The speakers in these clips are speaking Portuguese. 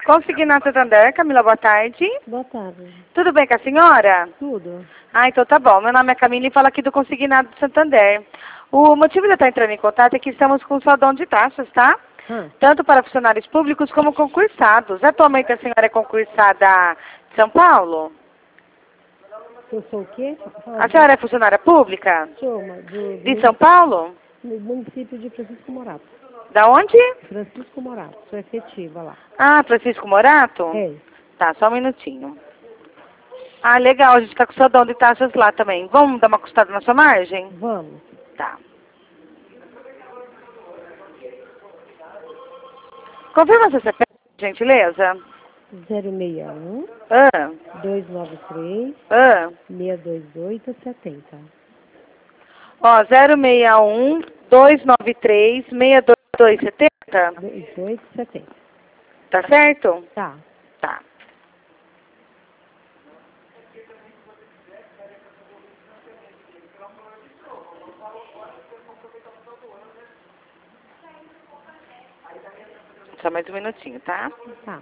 Consignato Santander, Camila, boa tarde. Boa tarde. Tudo bem com a senhora? Tudo? Ah, então tá bom. Meu nome é Camila e falo aqui do Consignado Santander. O motivo de eu estar entrando em contato é que estamos com saldão de taxas, tá? Tanto para funcionários públicos como concursados. Atualmente a senhora é concursada de São Paulo? Eu sou o quê? A senhora é funcionária pública? Sou, mas De São Paulo? do município de Francisco Morato. Da onde? Francisco Morato, sou efetiva lá. Ah, Francisco Morato? É. Tá, só um minutinho. Ah, legal, a gente tá com saldão de taxas lá também. Vamos dar uma custada na sua margem? Vamos. Tá. Confirma seu CPF, por gentileza. 061 Ah, 293 ah. 628 70. Ó, 061 293 62270. 28 70. Tá certo? Tá. Tá. Só mais um minutinho, tá? Tá.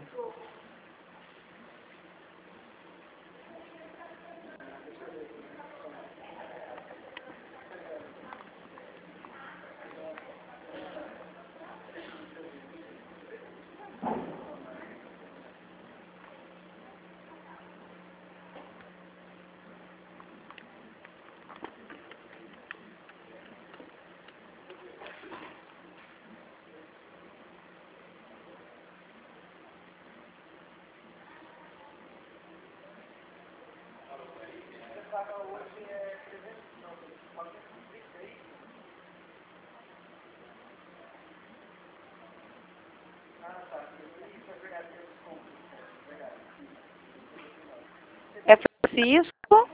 É Francisco?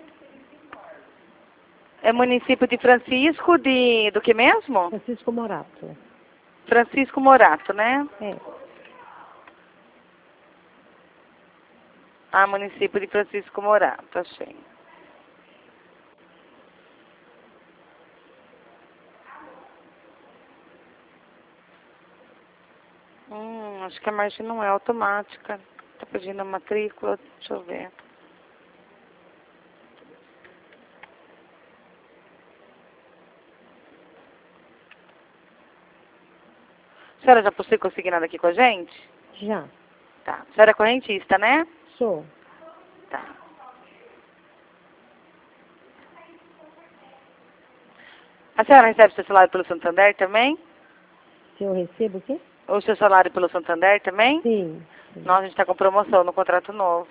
É município de Francisco do que mesmo? Francisco Morato. Francisco Morato, né? É. Ah, município de Francisco Morato, achei. Acho que a margem não é automática. Tá pedindo a matrícula, deixa eu ver. A senhora já possui consignado aqui com a gente? Já. Tá. A senhora é correntista, né? Sou. Tá. A senhora recebe seu salário pelo Santander também? Se eu recebo o quê? Ou seu salário pelo Santander também? Sim. Nossa, a gente está com promoção no contrato novo.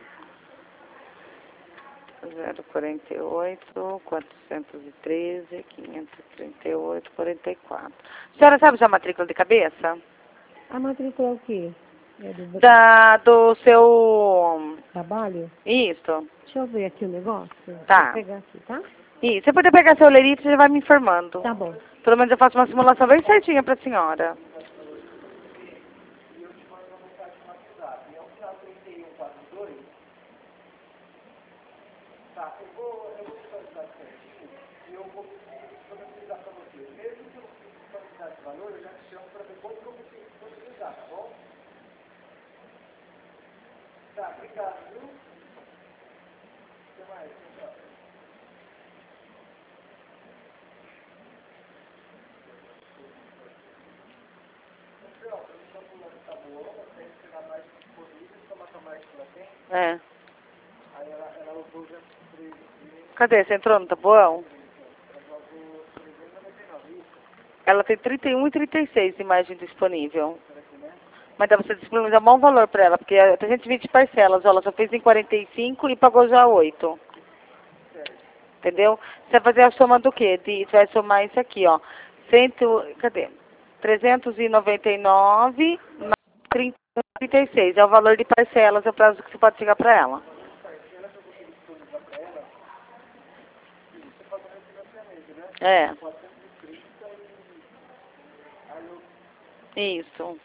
048, 413, 538, 44. A senhora sabe já a matrícula de cabeça? A matrícula é o quê? É do Do seu... trabalho? Isso. Deixa eu ver aqui o negócio. Tá. Vou pegar aqui, tá? Isso. Se você puder pegar seu lerite, você vai me informando. Tá bom. Pelo menos eu faço uma simulação bem certinha para a senhora. É. Cadê? Você entrou no tabuão? Ela tem 31 e 36 de imagem disponível. Mas dá pra você disponibilizar um bom valor para ela, porque é 320 parcelas, ó, ela só fez em 45 e pagou já 8. Entendeu? Você vai fazer a soma do quê? Você vai somar isso aqui, ó. Cadê? 399 mais 36. É o valor de parcelas, é o prazo que você pode chegar para ela. É. Isso.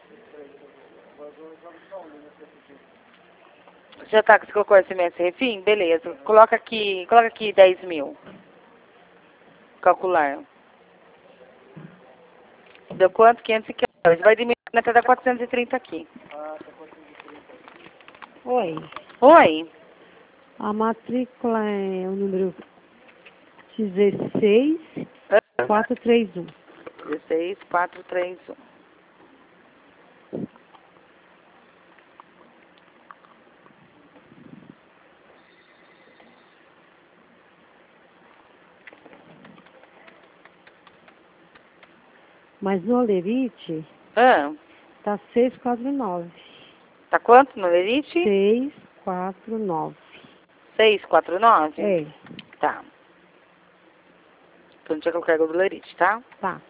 Já tá, que você colocou SMS refim? Beleza. Coloca aqui 10 mil. Calcular. Deu quanto? 514. Vai diminuir até dar 430 aqui. Oi. Oi. A matrícula é o número 16431. 16431. Mas no Olerite Ah, tá 649. tá quanto no Lerite? 649. 649? É, Tá. Então deixa que eu cargo do Lerite, tá? tá.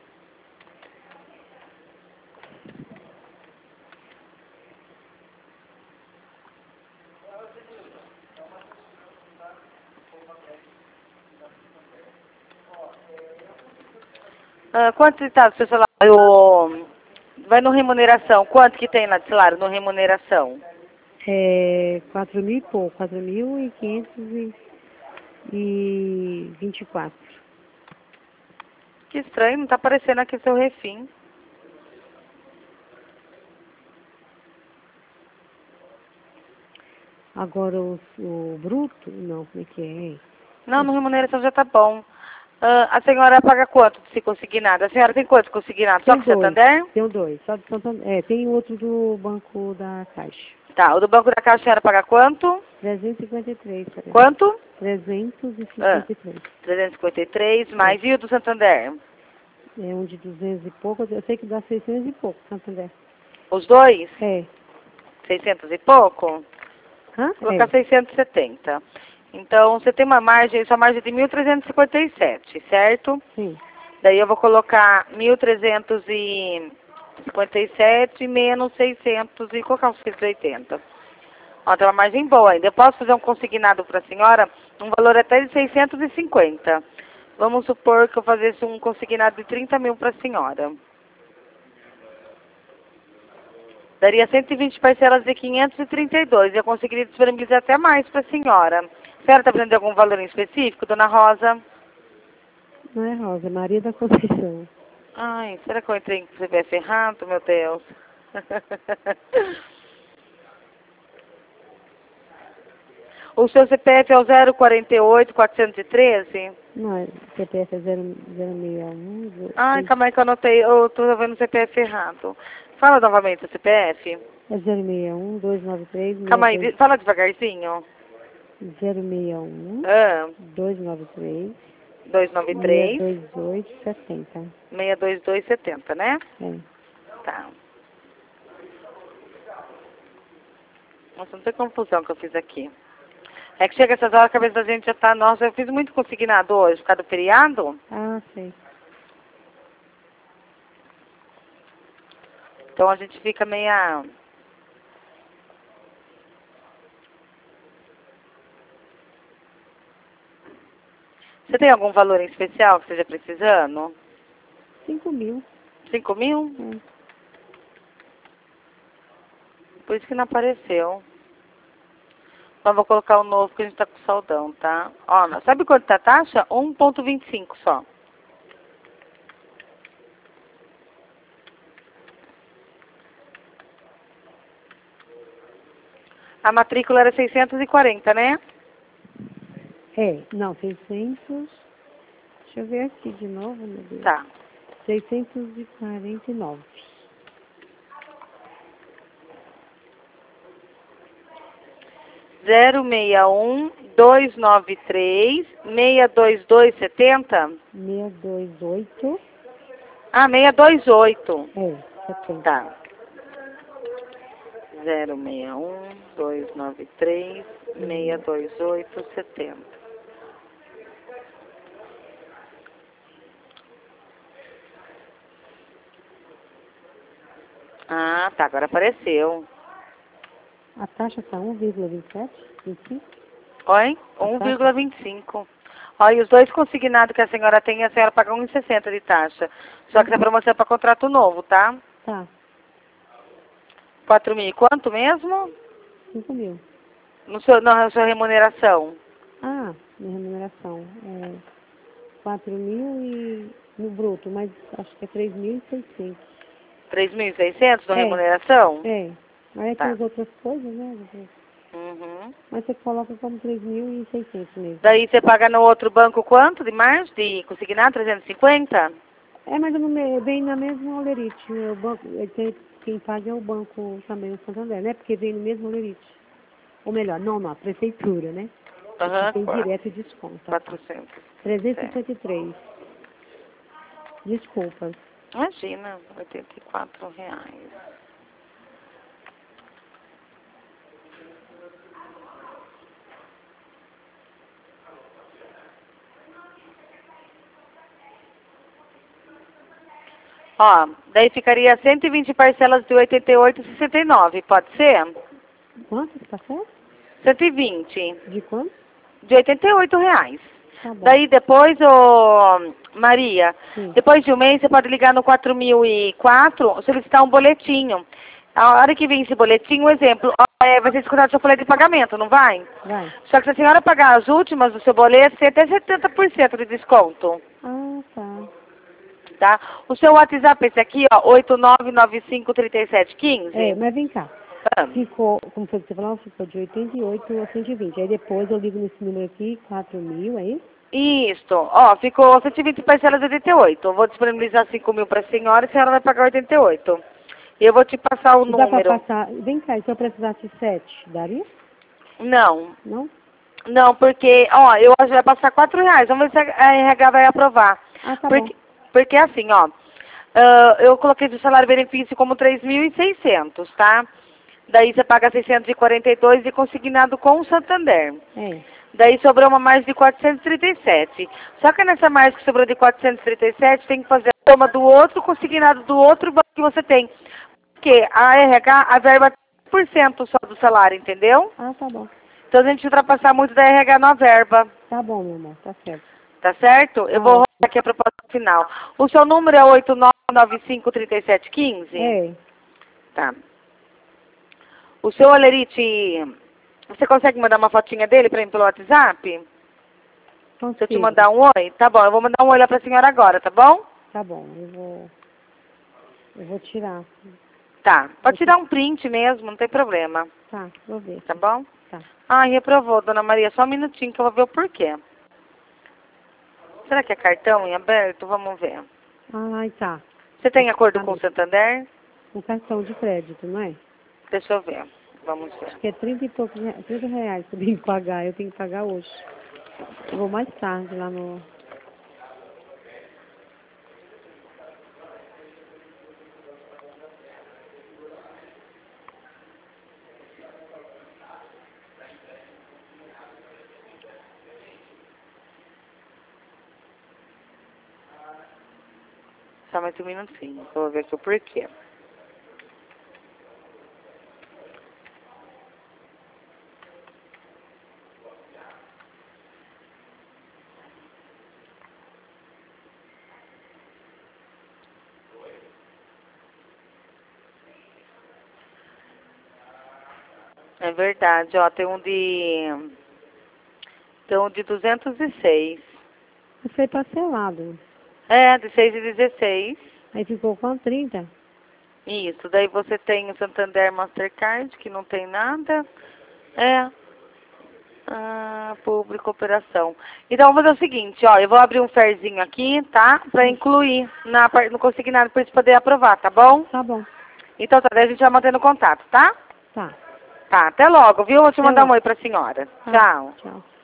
Quanto está do seu salário? Vai no remuneração. Quanto que tem lá de salário no remuneração? É 4.000 e pouco, 4.524. Que estranho, não tá aparecendo aqui seu refim. Agora o bruto, não, como é que é? Não, no remuneração já tá bom. A senhora paga quanto se conseguir nada? A senhora tem quanto consignado? Só Tem com dois, Santander? tem dois, só de Santander. É, tem outro do Banco da Caixa. Tá, o do Banco da Caixa a senhora paga quanto? 353, parece. Quanto? 353. 353, É, mais e o do Santander? é um de 200 e pouco, eu sei que dá 600 e pouco, Santander. Os dois? É. 600 e pouco? Hã? Vou colocar É. 670. Então, você tem uma margem, sua margem é de 1.357, certo? Sim. Daí eu vou colocar 1.357 menos 600 e colocar uns 680. Ó, tem uma margem boa ainda. Eu posso fazer um consignado para a senhora, um valor até de 650. Vamos supor que eu fizesse um consignado de 30 mil para a senhora. Daria 120 parcelas de 532. Eu conseguiria disponibilizar até mais para a senhora. A senhora está precisando de algum valor em específico, dona Rosa? Não é Rosa, é Maria da Conceição. Ai, será que eu entrei em CPF errado, meu Deus? O seu CPF é o 048-413? Não, é, CPF é 061. Ai, calma aí que eu anotei, eu tô vendo o CPF errado. Fala novamente o CPF. É 061 293 Calma aí, 62 fala devagarzinho. 061 Ah, 293 293 628 70. 62270, né? É. Tá. Nossa, não sei confusão que eu fiz aqui. É que chega essas horas, a cabeça da gente já tá... Nossa, eu fiz muito consignado hoje, por causa do feriado. Ah, sei. Então a gente fica meia... Você tem algum valor em especial que esteja precisando? 5.000. 5 mil? É. Por isso que não apareceu. Então vou colocar o novo que a gente tá com saldão, tá? Ó, sabe quanto tá a taxa? 1,25 só. A matrícula era 640, né? É, não, 600. Deixa eu ver aqui de novo, meu Deus. Tá. 649. 061-293-62270. 628. Ah, 628. É, 70. Tá. 061-293-62870. Ah, tá. Agora apareceu. A taxa tá 1,27? 25? Oi? A taxa? 1,25. Olha, os dois consignados que a senhora tem, a senhora paga 1,60 de taxa. Só que essa promoção é para contrato novo, tá? Tá. 4 mil. Quanto mesmo? 5.000. Na sua remuneração? Ah, minha remuneração. É 4.000 no bruto, mas acho que é 3.600. 3.600 na É, remuneração? é. Aí Tá. tem as outras coisas, né? Uhum. Mas você coloca como 3.600 mesmo. Daí você paga no outro banco quanto de margem? De consignar 350? É, mas vem na mesma olerite. O banco, quem paga é o banco também, o Santander, né? Porque vem no mesmo olerite. Ou melhor, não, a prefeitura, né? Aqui Aham, tem direto desconto. Tá? 400. Certo. 353. Desculpas. Imagina, R$ 84. Ó, daí ficaria 120 parcelas de 88,69, pode ser? Quanto que tá certo? 120 De quanto? de R$ 88. Tá bom. Daí depois, ô Maria, Sim. depois de um mês você pode ligar no 4004, solicitar um boletinho. A hora que vem esse boletim, um exemplo, vai ser descontado seu folha de pagamento, não vai? Vai. Só que se a senhora pagar as últimas do seu boleto, tem até 70% de desconto, Ah, tá. tá? O seu WhatsApp é esse aqui, ó, 89953715. Mas vem cá. Ah, Ficou, como foi que você falou? Ficou de 88 a 120. Aí depois eu ligo nesse número aqui, 4.000, é isso? Isto, ó, ficou 120 parcelas de 88. Eu vou disponibilizar 5.000 para a senhora vai pagar 88. E eu vou te passar o E dá pra número. passar. Vem cá, e se eu precisasse 7, daria? Não, Não? não, porque, ó, eu acho que vai passar R$ 4. Vamos ver se a RH vai aprovar. Ah, tá bom. Porque assim, ó, eu coloquei o salário benefício como 3.600, tá? Daí você paga 642 e consignado com o Santander. É. Daí sobrou uma margem de 437. Só que nessa margem que sobrou de 437, tem que fazer a soma do outro consignado do outro banco que você tem. Porque a RH, a verba é 3% só do salário, entendeu? Ah, tá bom. Então a gente ultrapassar muito da RH na verba. Tá bom, meu amor, tá certo. Tá certo? Eu Tá vou rodar ótimo. aqui a proposta final. O seu número é 89953715? É, Tá. O seu Alerite, você consegue mandar uma fotinha dele pra mim pelo WhatsApp? Se eu te consigo. mandar um oi? Tá bom, eu vou mandar um oi lá pra senhora agora, tá bom? Tá bom, eu vou tirar. Tá. Pode tirar um print mesmo, não tem problema. Tá, vou ver. Tá bom? Tá. Ai, reprovou, dona Maria. Só um minutinho que eu vou ver o porquê. Será que é cartão em aberto? Vamos ver. Ai, tá. Você tem acordo com o Santander? Um cartão de crédito, não é? Deixa eu ver. Vamos ver. Acho que é 30 e poucos, 30 reais que eu tenho que pagar. Eu tenho que pagar hoje. Eu vou mais tarde lá no... Só mais um minutinho. Eu vou ver aqui o porquê. É verdade, ó. Tem um de 206. Não foi parcelado. É, de 6,16. Aí ficou com 30. Isso. Daí você tem o Santander Mastercard, que não tem nada. É. Público operação. Então, vamos fazer o seguinte, ó. Eu vou abrir um ferzinho aqui, tá? Pra incluir no consignado pra eles poderem aprovar, tá bom? Tá bom. Então, tá. Daí a gente vai mantendo contato, tá? Tá. Tá. Até logo, viu? Vou te Até mandar um logo. oi pra senhora. Tá. Tchau. Tchau.